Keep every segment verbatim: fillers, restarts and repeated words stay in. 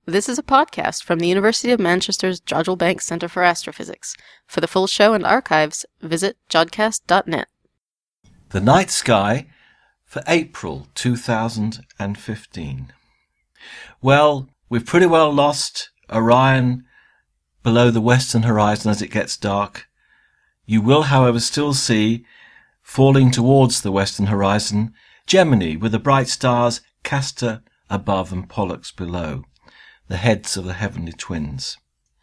This is a podcast from the University of Manchester's Jodrell Bank Centre for Astrophysics. For the full show and archives, visit jodcast dot net. The night sky for April two thousand fifteen. Well, we've pretty well lost Orion below the western horizon as it gets dark. You will, however, still see, falling towards the western horizon, Gemini with the bright stars Castor above and Pollux below, the heads of the heavenly twins.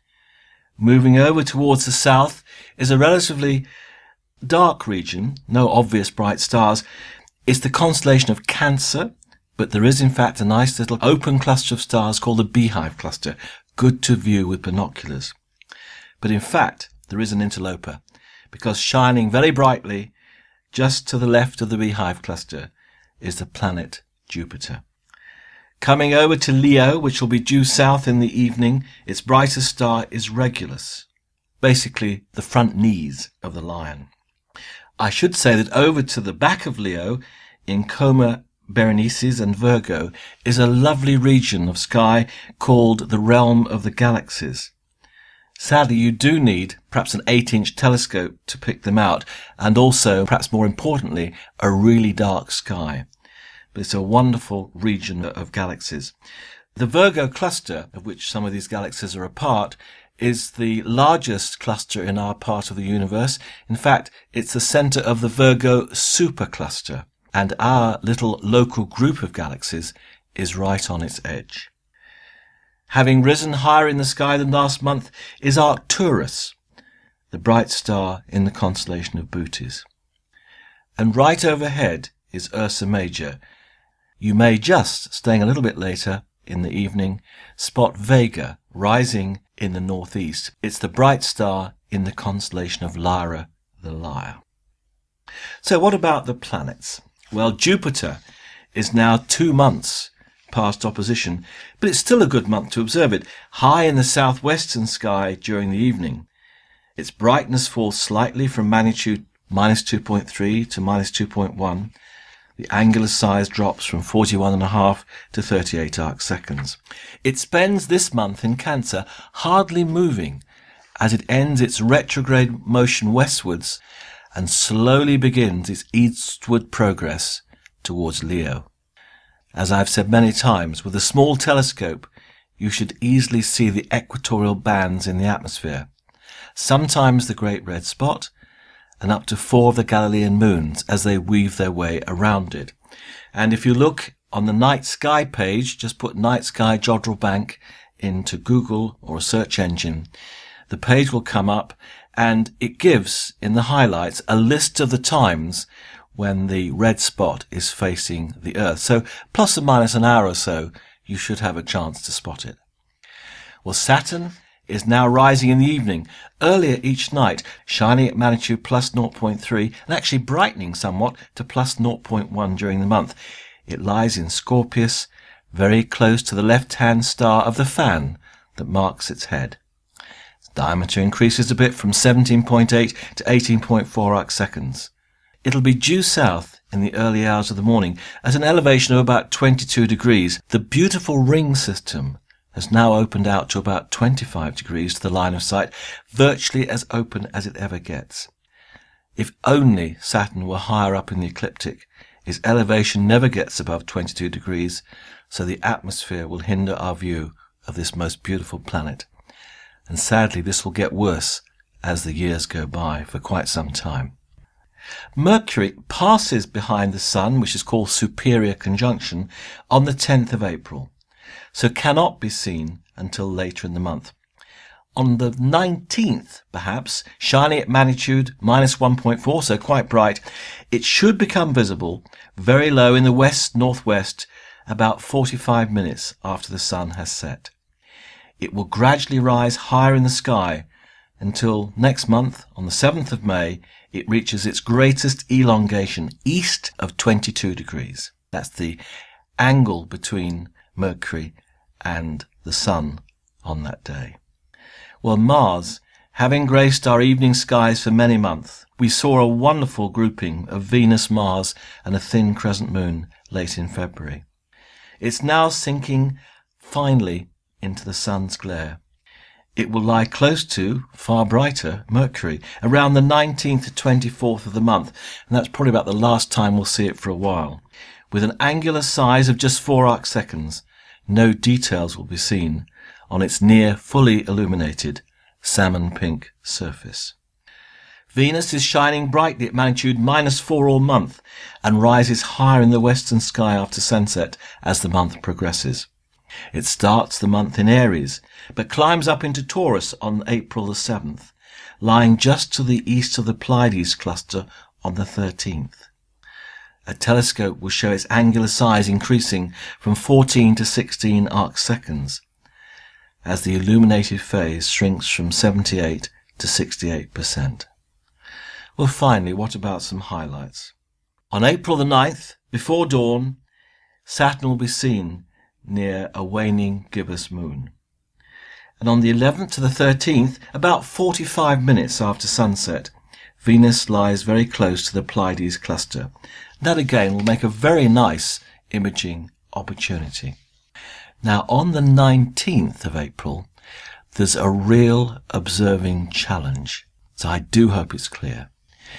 Moving over towards the south is a relatively dark region, no obvious bright stars. It's the constellation of Cancer, but there is in fact a nice little open cluster of stars called the Beehive Cluster, good to view with binoculars. But in fact, there is an interloper, because shining very brightly just to the left of the Beehive Cluster is the planet Jupiter. Coming over to Leo, which will be due south in the evening, its brightest star is Regulus, basically the front knees of the lion. I should say that over to the back of Leo, in Coma Berenices and Virgo, is a lovely region of sky called the realm of the galaxies. Sadly, you do need perhaps an eight-inch telescope to pick them out, and also, perhaps more importantly, a really dark sky. But it's a wonderful region of galaxies. The Virgo cluster, of which some of these galaxies are a part, is the largest cluster in our part of the universe. In fact, it's the center of the Virgo supercluster, and our little local group of galaxies is right on its edge. Having risen higher in the sky than last month is Arcturus, the bright star in the constellation of Bootes. And right overhead is Ursa Major. You may just, staying a little bit later in the evening, spot Vega rising in the northeast. It's the bright star in the constellation of Lyra the Lyre. So what about the planets? Well, Jupiter is now two months past opposition, but it's still a good month to observe it, high in the southwestern sky during the evening. Its brightness falls slightly from magnitude minus two point three to minus two point one. The angular size drops from forty-one and a half to thirty-eight arc seconds. It spends this month in Cancer hardly moving as it ends its retrograde motion westwards and slowly begins its eastward progress towards Leo. As I've said many times, with a small telescope, you should easily see the equatorial bands in the atmosphere, sometimes the Great Red Spot, and up to four of the Galilean moons as they weave their way around it. And if you look on the night sky page, just put Night Sky Jodrell Bank into Google or a search engine, the page will come up and it gives, in the highlights, a list of the times when the red spot is facing the Earth. So plus or minus an hour or so, you should have a chance to spot it. Well, Saturn is now rising in the evening, earlier each night, shining at magnitude plus zero point three and actually brightening somewhat to plus zero point one during the month. It lies in Scorpius, very close to the left-hand star of the fan that marks its head. Its diameter increases a bit from seventeen point eight to eighteen point four arc seconds. It'll be due south in the early hours of the morning at an elevation of about twenty-two degrees. The beautiful ring system has now opened out to about twenty-five degrees to the line of sight, virtually as open as it ever gets. If only Saturn were higher up in the ecliptic, its elevation never gets above twenty-two degrees, so the atmosphere will hinder our view of this most beautiful planet. And sadly, this will get worse as the years go by for quite some time. Mercury passes behind the Sun, which is called superior conjunction, on the tenth of April, so cannot be seen until later in the month. On the nineteenth, perhaps, shining at magnitude minus one point four, so quite bright, it should become visible very low in the west-northwest about forty-five minutes after the Sun has set. It will gradually rise higher in the sky until next month, on the seventh of May, it reaches its greatest elongation east of twenty-two degrees. That's the angle between Mercury and the Sun on that day. Well, Mars, having graced our evening skies for many months, we saw a wonderful grouping of Venus, Mars, and a thin crescent moon late in February. It's now sinking finally into the sun's glare. It will lie close to, far brighter, Mercury, around the nineteenth to twenty-fourth of the month, and that's probably about the last time we'll see it for a while. With an angular size of just four arcseconds, no details will be seen on its near fully illuminated salmon pink surface. Venus is shining brightly at magnitude minus four all month and rises higher in the western sky after sunset as the month progresses. It starts the month in Aries, but climbs up into Taurus on April the seventh, lying just to the east of the Pleiades cluster on the thirteenth. A telescope will show its angular size increasing from fourteen to sixteen arcseconds, as the illuminated phase shrinks from seventy-eight to sixty-eight percent. Well, finally, what about some highlights? On April the ninth, before dawn, Saturn will be seen near a waning gibbous moon. And on the eleventh to the thirteenth, about forty-five minutes after sunset, Venus lies very close to the Pleiades cluster. That again will make a very nice imaging opportunity. Now on the nineteenth of April, there's a real observing challenge, so I do hope it's clear.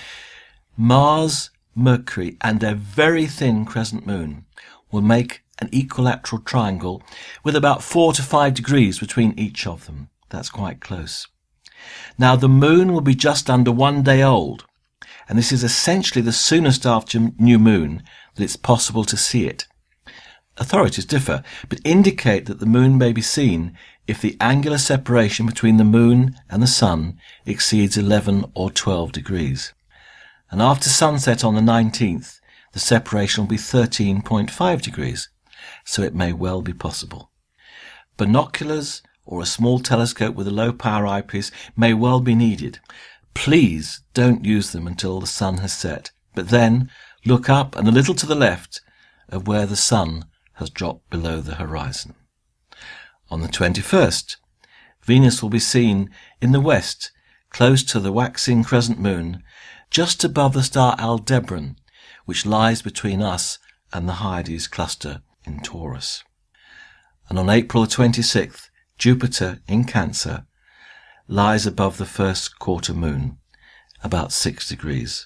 Mars, Mercury and a very thin crescent moon will make an equilateral triangle with about four to five degrees between each of them. That's quite close. Now the moon will be just under one day old, and this is essentially the soonest after new moon that it's possible to see it. Authorities differ, but indicate that the moon may be seen if the angular separation between the moon and the sun exceeds eleven or twelve degrees. And after sunset on the nineteenth, the separation will be thirteen point five degrees, so it may well be possible. Binoculars or a small telescope with a low-power eyepiece may well be needed. Please don't use them until the sun has set, but then look up and a little to the left of where the sun has dropped below the horizon. On the twenty-first, Venus will be seen in the west, close to the waxing crescent moon, just above the star Aldebaran, which lies between us and the Hyades cluster in Taurus. And on April twenty-sixth, Jupiter in Cancer lies above the first quarter moon, about six degrees.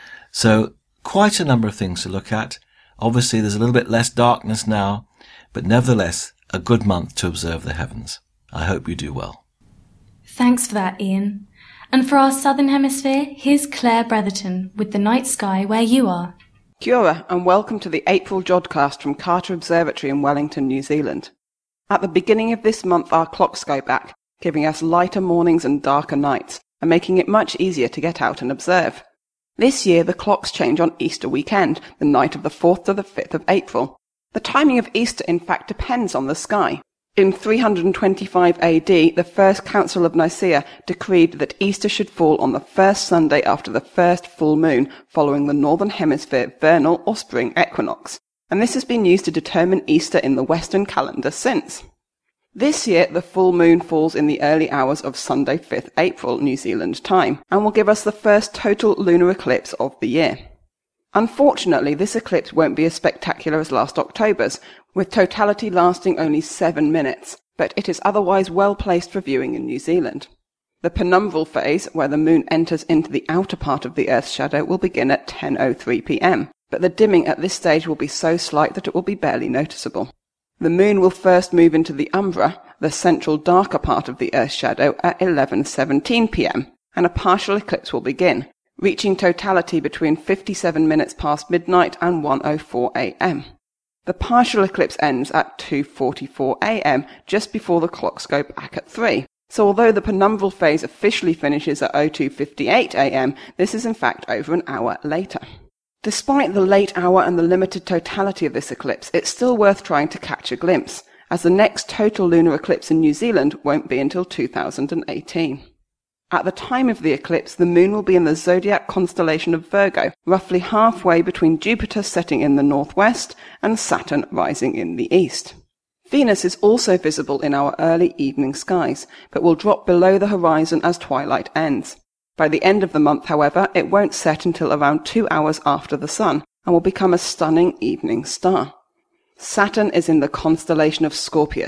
So quite a number of things to look at. Obviously there's a little bit less darkness now, but nevertheless a good month to observe the heavens. I hope you do well. Thanks for that, Ian. And for our Southern Hemisphere, here's Claire Bretherton with the night sky where you are. Kia ora, and welcome to the April Jodcast from Carter Observatory in Wellington, New Zealand. At the beginning of this month our clocks go back, giving us lighter mornings and darker nights, and making it much easier to get out and observe. This year the clocks change on Easter weekend, the night of the fourth to the fifth of April. The timing of Easter in fact depends on the sky. In three hundred twenty-five A D, the First Council of Nicaea decreed that Easter should fall on the first Sunday after the first full moon following the Northern Hemisphere vernal or spring equinox, and this has been used to determine Easter in the Western calendar since. This year, the full moon falls in the early hours of Sunday fifth April New Zealand time, and will give us the first total lunar eclipse of the year. Unfortunately, this eclipse won't be as spectacular as last October's, with totality lasting only seven minutes, but it is otherwise well placed for viewing in New Zealand. The penumbral phase, where the moon enters into the outer part of the Earth's shadow, will begin at ten oh three p m, but the dimming at this stage will be so slight that it will be barely noticeable. The moon will first move into the umbra, the central darker part of the Earth's shadow, at eleven seventeen p m, and a partial eclipse will begin, reaching totality between fifty-seven minutes past midnight and one oh four a m. The partial eclipse ends at two forty-four a m, just before the clocks go back at three. So although the penumbral phase officially finishes at oh two fifty-eight a m, this is in fact over an hour later. Despite the late hour and the limited totality of this eclipse, it's still worth trying to catch a glimpse, as the next total lunar eclipse in New Zealand won't be until two thousand eighteen. At the time of the eclipse, the moon will be in the zodiac constellation of Virgo, roughly halfway between Jupiter setting in the northwest and Saturn rising in the east. Venus is also visible in our early evening skies, but will drop below the horizon as twilight ends. By the end of the month, however, it won't set until around two hours after the sun, and will become a stunning evening star. Saturn is in the constellation of Scorpius,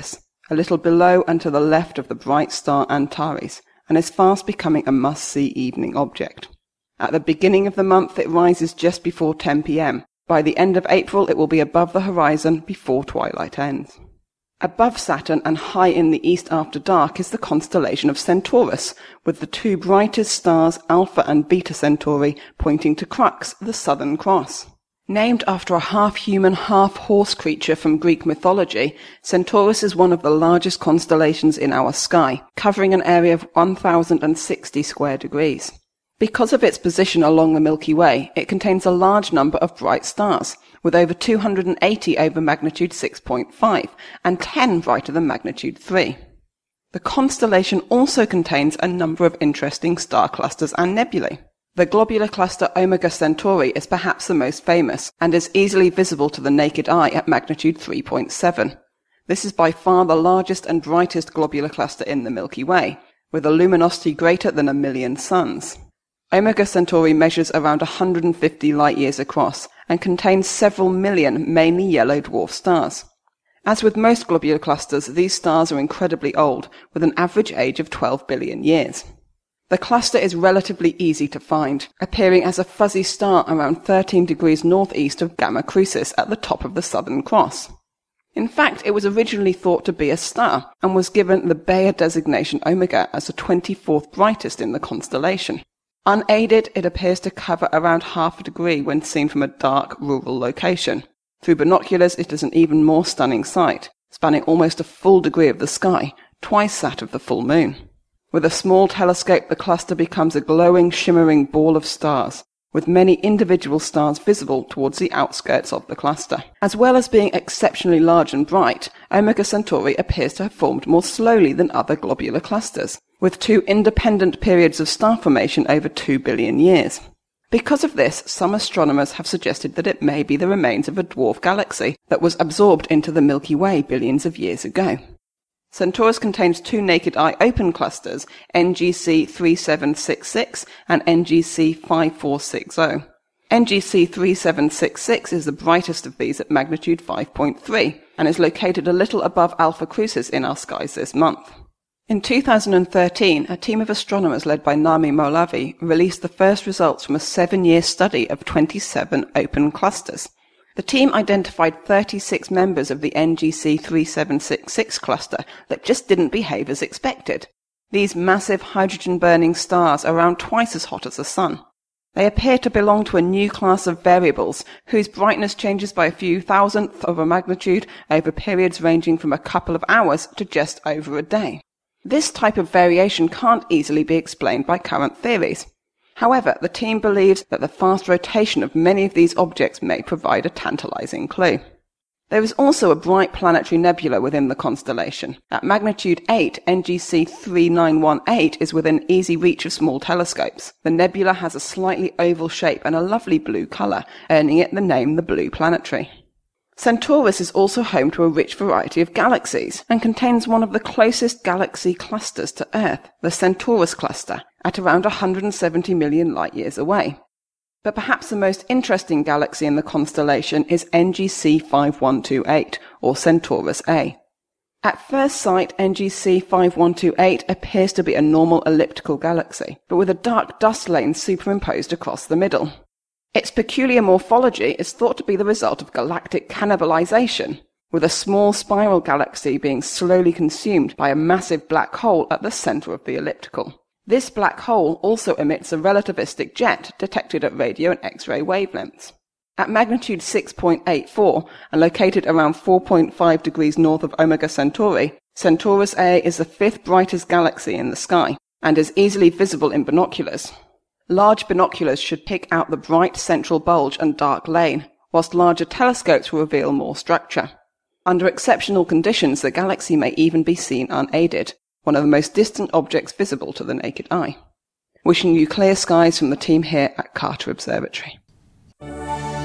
a little below and to the left of the bright star Antares, and is fast becoming a must-see evening object. At the beginning of the month it rises just before ten p.m. By the end of April it will be above the horizon before twilight ends. Above Saturn and high in the east after dark is the constellation of Centaurus, with the two brightest stars Alpha and Beta Centauri pointing to Crux, the Southern Cross. Named after a half-human, half-horse creature from Greek mythology, Centaurus is one of the largest constellations in our sky, covering an area of one thousand sixty square degrees. Because of its position along the Milky Way, it contains a large number of bright stars, with over two hundred eighty over magnitude six point five and ten brighter than magnitude three. The constellation also contains a number of interesting star clusters and nebulae. The globular cluster Omega Centauri is perhaps the most famous and is easily visible to the naked eye at magnitude three point seven. This is by far the largest and brightest globular cluster in the Milky Way, with a luminosity greater than a million suns. Omega Centauri measures around one hundred fifty light-years across and contains several million mainly yellow dwarf stars. As with most globular clusters, these stars are incredibly old, with an average age of twelve billion years. The cluster is relatively easy to find, appearing as a fuzzy star around thirteen degrees northeast of Gamma Crucis at the top of the Southern Cross. In fact, it was originally thought to be a star, and was given the Bayer designation Omega as the twenty-fourth brightest in the constellation. Unaided, it appears to cover around half a degree when seen from a dark, rural location. Through binoculars, it is an even more stunning sight, spanning almost a full degree of the sky, twice that of the full moon. With a small telescope, the cluster becomes a glowing, shimmering ball of stars, with many individual stars visible towards the outskirts of the cluster. As well as being exceptionally large and bright, Omega Centauri appears to have formed more slowly than other globular clusters, with two independent periods of star formation over two billion years. Because of this, some astronomers have suggested that it may be the remains of a dwarf galaxy that was absorbed into the Milky Way billions of years ago. Centaurus contains two naked-eye open clusters, N G C three seven six six and N G C five four six zero. N G C three seven six six is the brightest of these at magnitude five point three, and is located a little above Alpha Crucis in our skies this month. In two thousand thirteen, a team of astronomers led by Nami Mollavi released the first results from a seven-year study of twenty-seven open clusters. The team identified thirty-six members of the N G C three seven six six cluster that just didn't behave as expected. These massive hydrogen-burning stars are around twice as hot as the Sun. They appear to belong to a new class of variables whose brightness changes by a few thousandths of a magnitude over periods ranging from a couple of hours to just over a day. This type of variation can't easily be explained by current theories. However, the team believes that the fast rotation of many of these objects may provide a tantalizing clue. There is also a bright planetary nebula within the constellation. At magnitude eight, N G C three nine one eight is within easy reach of small telescopes. The nebula has a slightly oval shape and a lovely blue colour, earning it the name the Blue Planetary. Centaurus is also home to a rich variety of galaxies, and contains one of the closest galaxy clusters to Earth, the Centaurus cluster, at around one hundred seventy million light-years away. But perhaps the most interesting galaxy in the constellation is N G C five one two eight, or Centaurus A. At first sight, N G C five one two eight appears to be a normal elliptical galaxy, but with a dark dust lane superimposed across the middle. Its peculiar morphology is thought to be the result of galactic cannibalization, with a small spiral galaxy being slowly consumed by a massive black hole at the center of the elliptical. This black hole also emits a relativistic jet detected at radio and X-ray wavelengths. At magnitude six point eight four and located around four point five degrees north of Omega Centauri, Centaurus A is the fifth brightest galaxy in the sky and is easily visible in binoculars. Large binoculars should pick out the bright central bulge and dark lane, whilst larger telescopes will reveal more structure. Under exceptional conditions, the galaxy may even be seen unaided, one of the most distant objects visible to the naked eye. Wishing you clear skies from the team here at Carter Observatory.